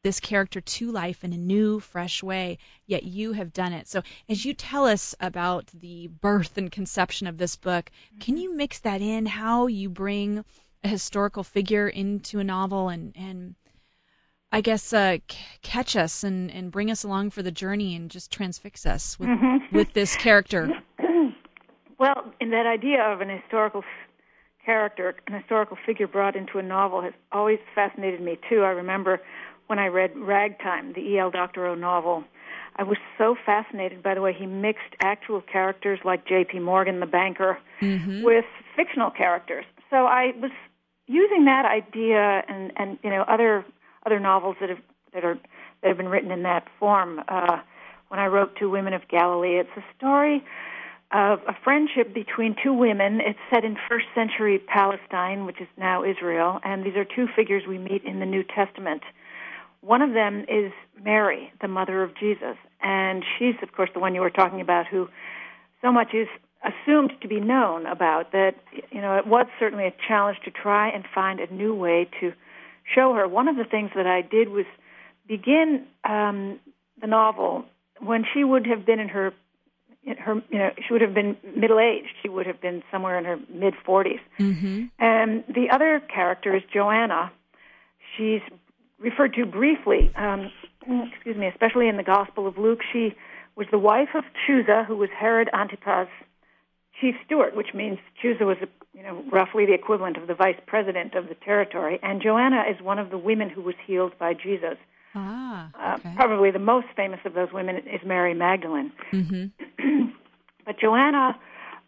this character to life in a new, fresh way, yet you have done it. So as you tell us about the birth and conception of this book, can you mix that in, how you bring a historical figure into a novel and I guess catch us and bring us along for the journey and just transfix us with this character? Well, in that idea of an historical character, an historical figure brought into a novel has always fascinated me, too. I remember when I read Ragtime, the E.L. Doctorow novel, I was so fascinated by the way he mixed actual characters like J.P. Morgan, the banker, with fictional characters. So I was using that idea and other novels that have been written in that form. When I wrote Two Women of Galilee, it's a story of a friendship between two women. It's set in first century Palestine, which is now Israel, and these are two figures we meet in the New Testament. One of them is Mary, the mother of Jesus, and she's, of course, the one you were talking about, who so much is assumed to be known about that, it was certainly a challenge to try and find a new way to show her. One of the things that I did was begin the novel when she would have been she would have been middle-aged. She would have been somewhere in her mid-40s. And the other character is Joanna. She's referred to briefly, especially in the Gospel of Luke. She was the wife of Chusa, who was Herod Antipas' chief steward, which means Chusa was roughly the equivalent of the vice president of the territory. And Joanna is one of the women who was healed by Jesus. Probably the most famous of those women is Mary Magdalene. But Joanna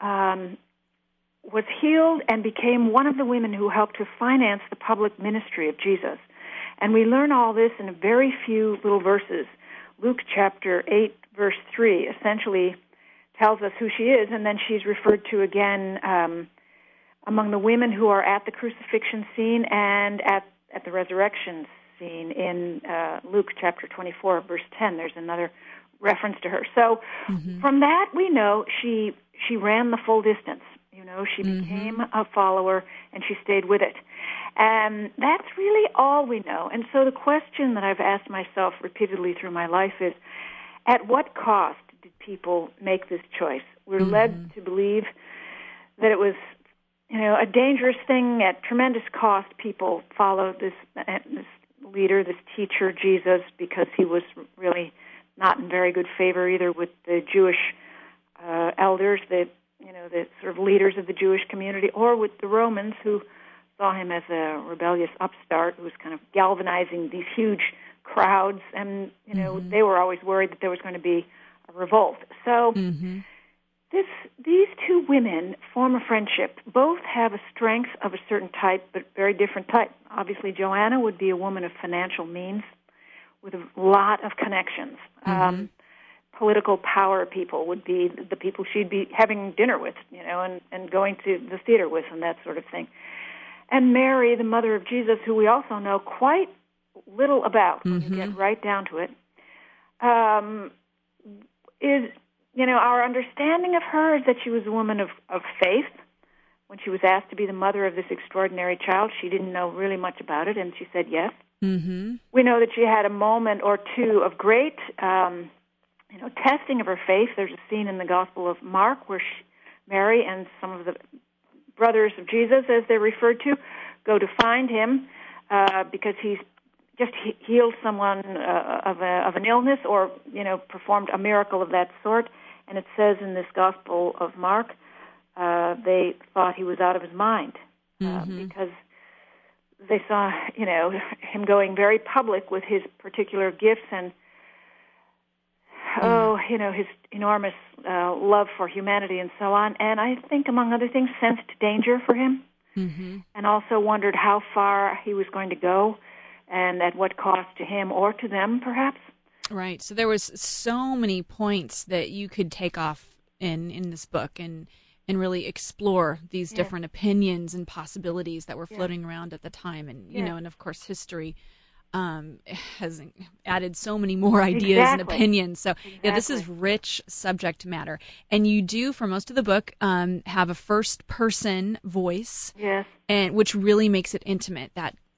was healed and became one of the women who helped to finance the public ministry of Jesus. And we learn all this in a very few little verses. Luke chapter 8, verse 3, essentially tells us who she is, and then she's referred to again among the women who are at the crucifixion scene and at the resurrection scene in Luke chapter 24, verse 10. There's another reference to her. So from that we know she ran the full distance. She became a follower and she stayed with it. And that's really all we know. And so the question that I've asked myself repeatedly through my life is, at what cost did people make this choice? We're led to believe that it was, a dangerous thing. At tremendous cost, people followed this leader, this teacher, Jesus, because he was really not in very good favor either with the Jewish elders, the sort of leaders of the Jewish community, or with the Romans, who saw him as a rebellious upstart who was kind of galvanizing these huge crowds, and they were always worried that there was going to be a revolt. So these two women form a friendship. Both have a strength of a certain type, but very different type. Obviously, Joanna would be a woman of financial means with a lot of connections. Political power people would be the people she'd be having dinner with, and going to the theater with and that sort of thing. And Mary, the mother of Jesus, who we also know quite little about when you get right down to it, is, our understanding of her is that she was a woman of faith. When she was asked to be the mother of this extraordinary child, she didn't know really much about it, and she said yes. We know that she had a moment or two of great testing of her faith. There's a scene in the Gospel of Mark where Mary and some of the brothers of Jesus, as they're referred to, go to find him because he's just healed someone of an illness or, performed a miracle of that sort. And it says in this Gospel of Mark, they thought he was out of his mind because they saw, him going very public with his particular gifts and his enormous love for humanity and so on. And I think, among other things, sensed danger for him and also wondered how far he was going to go and at what cost to him or to them, perhaps. Right. So there was so many points that you could take off in this book and really explore these different opinions and possibilities that were floating around at the time. And, and of course, history has added so many more ideas and opinions. So this is rich subject matter. And you do, for most of the book, have a first-person voice, and which really makes it intimate. That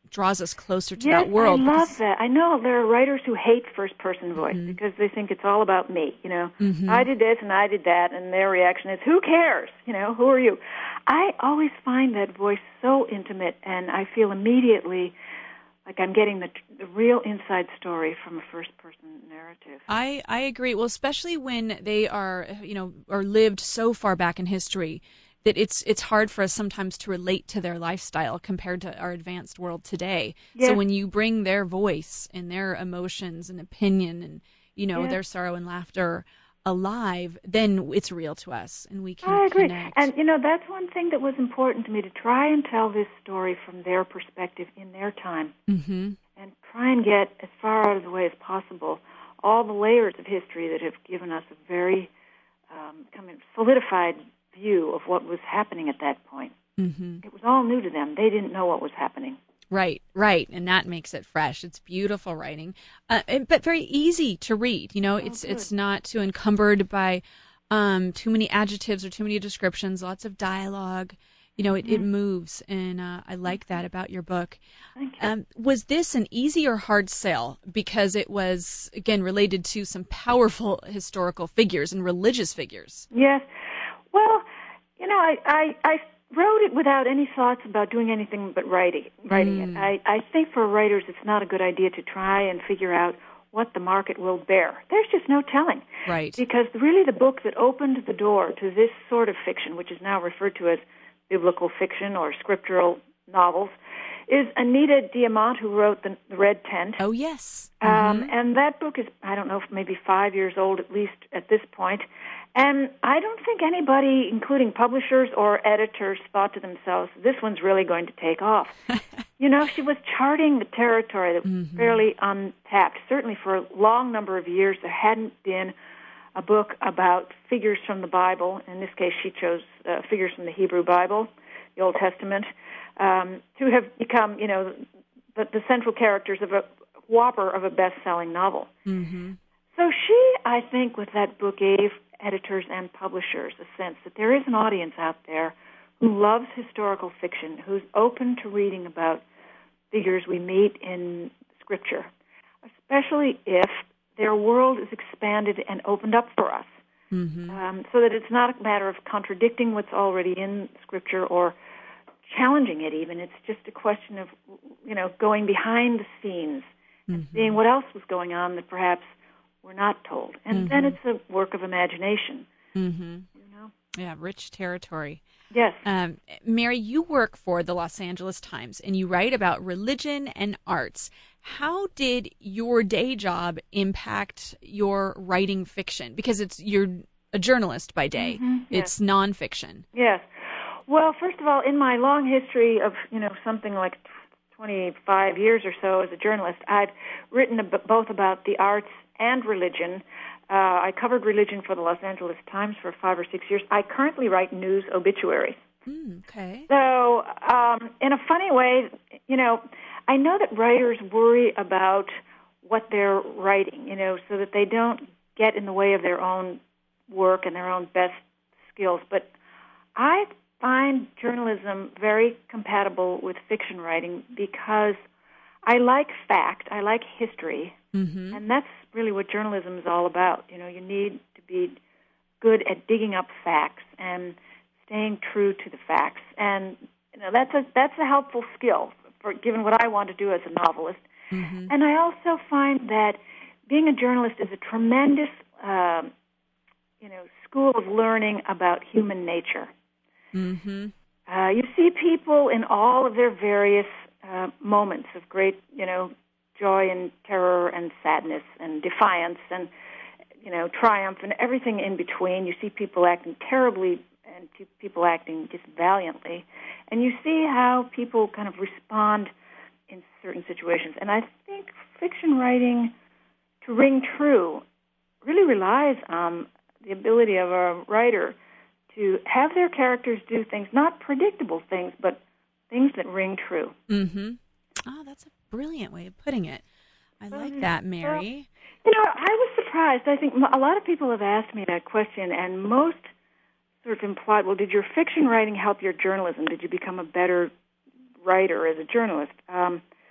draws us closer to that world. I love that. I know there are writers who hate first-person voice because they think it's all about me. I did this and I did that, and their reaction is, who cares? Who are you? I always find that voice so intimate, and I feel immediately like I'm getting the real inside story from a first-person narrative. I agree. Well, especially when they are, or lived so far back in history that it's hard for us sometimes to relate to their lifestyle compared to our advanced world today. Yes. So when you bring their voice and their emotions and opinion and, their sorrow and laughter alive, then it's real to us and we can connect. And, that's one thing that was important to me, to try and tell this story from their perspective in their time and try and get as far out of the way as possible all the layers of history that have given us a very kind of solidified view of what was happening at that point. It was all new to them. They didn't know what was happening. Right. And that makes it fresh. It's beautiful writing, but very easy to read. It's not too encumbered by too many adjectives or too many descriptions, lots of dialogue. It moves, and I like that about your book. Thank you. Was this an easy or hard sell? Because it was, again, related to some powerful historical figures and religious figures. Yes. Well, I wrote it without any thoughts about doing anything but writing it. I think for writers it's not a good idea to try and figure out what the market will bear. There's just no telling. Right. Because really the book that opened the door to this sort of fiction, which is now referred to as biblical fiction or scriptural novels, is Anita Diamant, who wrote The Red Tent. Oh, yes. And that book is, I don't know, maybe 5 years old at least at this point. And I don't think anybody, including publishers or editors, thought to themselves, this one's really going to take off. She was charting the territory that was fairly untapped. Certainly for a long number of years, there hadn't been a book about figures from the Bible. In this case, she chose figures from the Hebrew Bible, the Old Testament, to have become, the central characters of a whopper of a best-selling novel. So she, I think, with that book gave editors and publishers a sense that there is an audience out there who loves historical fiction, who's open to reading about figures we meet in Scripture, especially if their world is expanded and opened up for us, so that it's not a matter of contradicting what's already in Scripture or challenging it even. It's just a question of, going behind the scenes and seeing what else was going on that perhaps we're not told. And then it's a work of imagination. Yeah, rich territory. Yes. Mary, you work for the Los Angeles Times, and you write about religion and arts. How did your day job impact your writing fiction? Because you're a journalist by day. It's nonfiction. Yes. Well, first of all, in my long history of, something like 25 years or so as a journalist, I've written both about the arts and religion. I covered religion for the Los Angeles Times for 5 or 6 years. I currently write news obituaries. Okay. So, in a funny way, I know that writers worry about what they're writing, so that they don't get in the way of their own work and their own best skills. But I find journalism very compatible with fiction writing because I like fact, I like history, and that's really what journalism is all about. You need to be good at digging up facts and staying true to the facts, and that's a helpful skill for given what I want to do as a novelist. And I also find that being a journalist is a tremendous, school of learning about human nature. You see people in all of their various moments of great, joy and terror and sadness and defiance and, triumph and everything in between. You see people acting terribly and people acting just valiantly. And you see how people kind of respond in certain situations. And I think fiction writing, to ring true, really relies on the ability of a writer to have their characters do things, not predictable things, but things that ring true. Oh, that's a brilliant way of putting it. I like that, Mary. I was surprised. I think a lot of people have asked me that question, and most sort of implied, well, did your fiction writing help your journalism? Did you become a better writer as a journalist?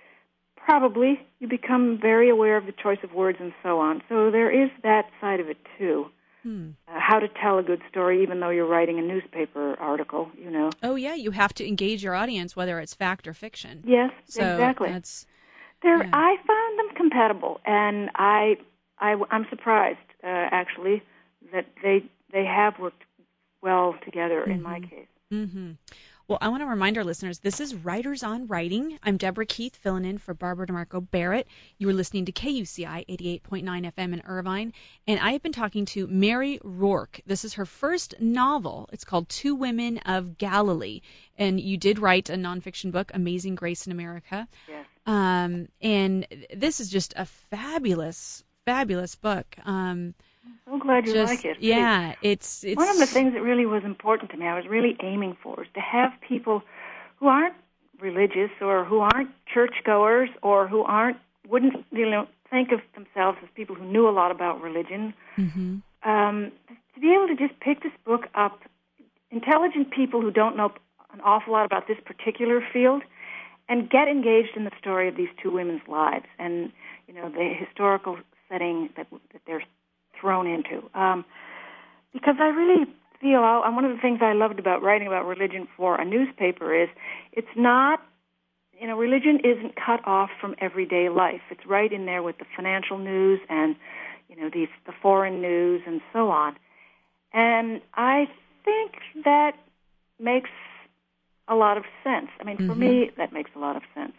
Probably. You become very aware of the choice of words and so on. So there is that side of it, too. How to tell a good story, even though you're writing a newspaper article, you know. Oh, yeah, you have to engage your audience, whether it's fact or fiction. Yes, so exactly. Yeah. I found them compatible, and I'm surprised, actually, that they have worked well together in my case. Mm-hmm. Well, I want to remind our listeners, this is Writers on Writing. I'm Deborah Keith, filling in for Barbara DeMarco Barrett. You are listening to KUCI 88.9 FM in Irvine, and I have been talking to Mary Rourke. This is her first novel. It's called Two Women of Galilee, and you did write a nonfiction book, Amazing Grace in America. Yes. And this is just a fabulous, fabulous book. So glad you like it. Yeah, it's one of the things that really was important to me, I was really aiming for, is to have people who aren't religious or who aren't churchgoers or who wouldn't think of themselves as people who knew a lot about religion, to be able to just pick this book up, intelligent people who don't know an awful lot about this particular field, and get engaged in the story of these two women's lives and, you know, the historical setting that they're thrown into. Because I really feel, and one of the things I loved about writing about religion for a newspaper is it's not, you know, religion isn't cut off from everyday life. It's right in there with the financial news and, you know, the foreign news and so on. And I think that makes a lot of sense. I mean, for me, that makes a lot of sense.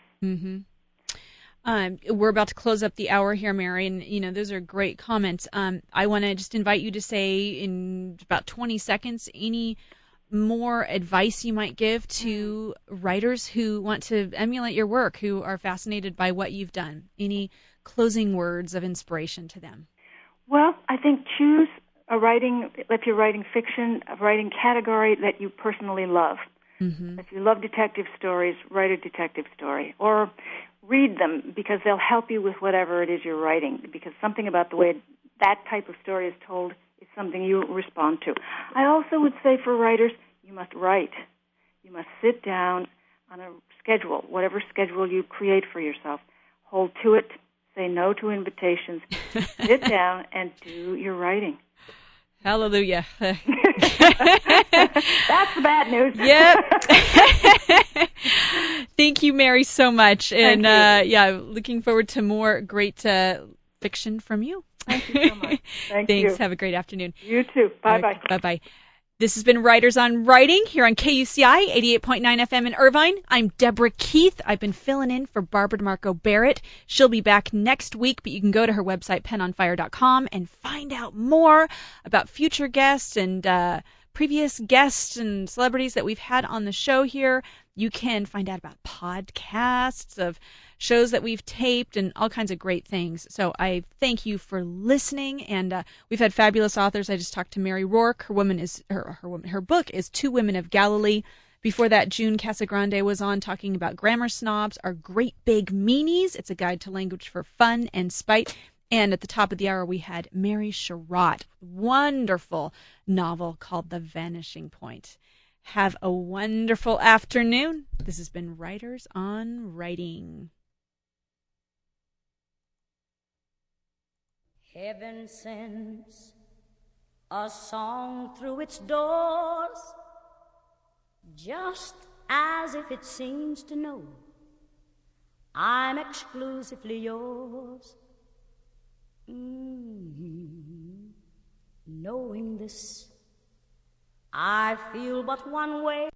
We're about to close up the hour here, Mary, and, you know, those are great comments. I want to just invite you to say in about 20 seconds any more advice you might give to writers who want to emulate your work, who are fascinated by what you've done. Any closing words of inspiration to them? Well, I think choose if you're writing fiction, a writing category that you personally love. If you love detective stories, write a detective story. Or read them because they'll help you with whatever it is you're writing, because something about the way that type of story is told is something you respond to. I also would say for writers, you must write. You must sit down on a schedule, whatever schedule you create for yourself. Hold to it. Say no to invitations. Sit down and do your writing. Hallelujah. That's the bad news. Yep. Thank you, Mary, so much. And looking forward to more great fiction from you. Thank you so much. Thanks. You. Have a great afternoon. You too. Bye-bye. Bye-bye. This has been Writers on Writing here on KUCI 88.9 FM in Irvine. I'm Deborah Keith. I've been filling in for Barbara DeMarco Barrett. She'll be back next week, but you can go to her website, penonfire.com, and find out more about future guests and previous guests and celebrities that we've had on the show here. You can find out about podcasts of shows that we've taped and all kinds of great things. So I thank you for listening. And we've had fabulous authors. I just talked to Mary Rourke. Her book is Two Women of Galilee. Before that, June Casagrande was on talking about Grammar Snobs Are Great Big Meanies. It's a guide to language for fun and spite. And at the top of the hour, we had Mary Sherratt, wonderful novel called The Vanishing Point. Have a wonderful afternoon. This has been Writers on Writing. Heaven sends a song through its doors, just as if it seems to know I'm exclusively yours. Knowing this, I feel but one way.